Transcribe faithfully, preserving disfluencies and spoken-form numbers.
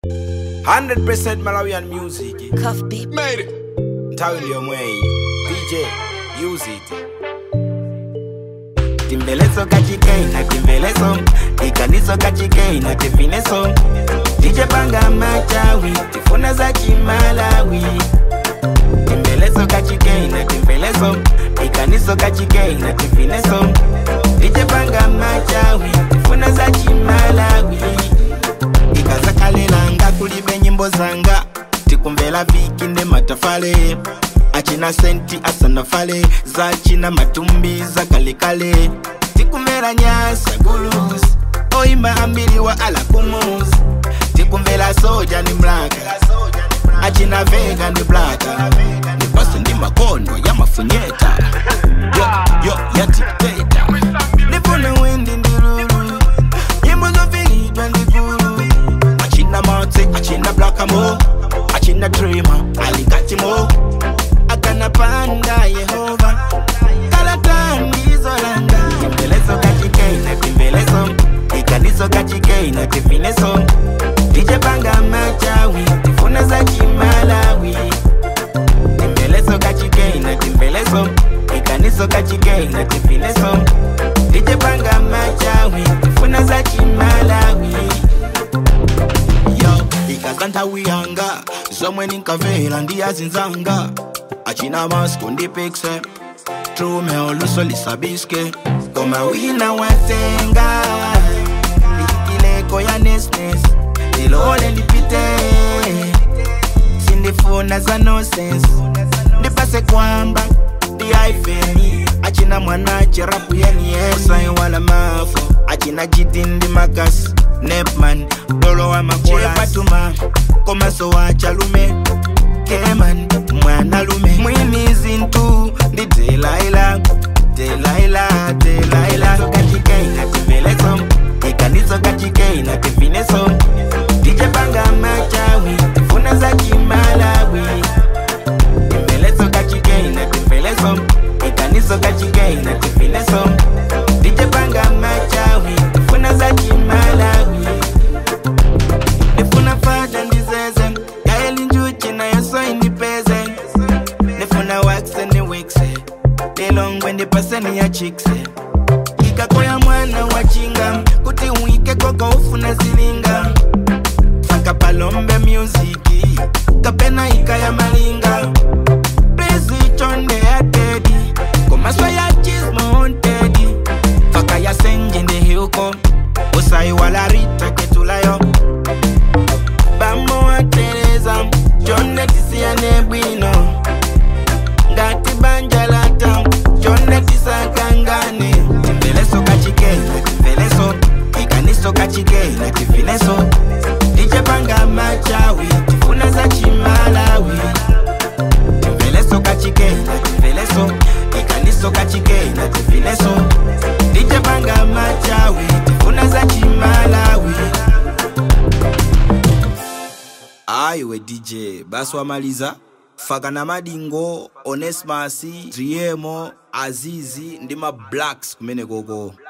one hundred percent Malawian music. Cuff beat. Made it. Tell you way. D J, use it. Timbelezo kachike na timbelezo ikanizo kachike na tifineso D J panga machawi tifuna za chimalawi. Timbelezo kachike na timbelezo ikanizo kachike na tifineso D J panga machawi tifuna za chimalawi. Ikazakalela kulibe nyimbo zanga tikumvela viki ne matafale achina senti asana fale za china matumbi za kale kale tikumvela nyasa gulus oimba ambili wa ala kumus tikumvela soja ni mlaka achina vega ni blaka ni basi ni makondo ya mafunyeta yo yo ya dictator nifuna wendi ndiruru nyimbo zovilidwa ndikuru achina mote achina blaka mo achina dreamer alikati mo akana panda Yehova kalatani izolanda. Timbelezo kachike na timbelezo ikanizo kachike na tifineso D J panga machawi tifuna za chimalawi. Timbelezo kachike na timbelezo ikanizo kachike na tifineso D J panga machawi tifuna za chimalawi. Yo ikazanta wiyanga somwe ninkavela ndiyazinzanga achina masko ndipikse trume oluso lisabiske koma wina watenga ikileko ya nesnes ilole lipite sindifuna za nonsense ndipase kwamba diaifeni achina mwana cherapu yeni yesai wala mafo achina jitindi makas nepman dolo wa makola patuma koma so wachalume keman mwana lume mwini zintu ndi Delilah Delilah Delilah so kachike na timbelezo ikanizo kachike na tifineso D J panga machawi tifuna za chimalawi. Timbelezo kachike na timbelezo ikanizo kachike na tifineso D J panga machawi tifuna za chimalawi. Nifuna fada ndizeze yaeli njuchi na yoso indipeze nifuna wakse ni wikse nilongwe ndipaseni ya chikse ikakoya mwana wachinga kuti uike koko ufuna zilinga faka palombe musiki kapena ika ya malinga Prezi chonde ya tedi komaswa ya chismo on tedi faka ya senje nde hiuko usai wala rita ketulayo bamo wa Teresa chonde tisia nebwino ngati banjalata chonde tisakangane. Timbelezo kachike na timbelezo ikaniso kachike na tifineso D J panga machawi tifuna za chimalawi. Timbelezo kachike na timbelezo ikaniso kachike na tifineso D J panga machawi tifuna za chimalawi. Aiwe D J basi wamaliza faka na madingo Onesmasi Driemo Azizi ndima Blacks kumene gogo.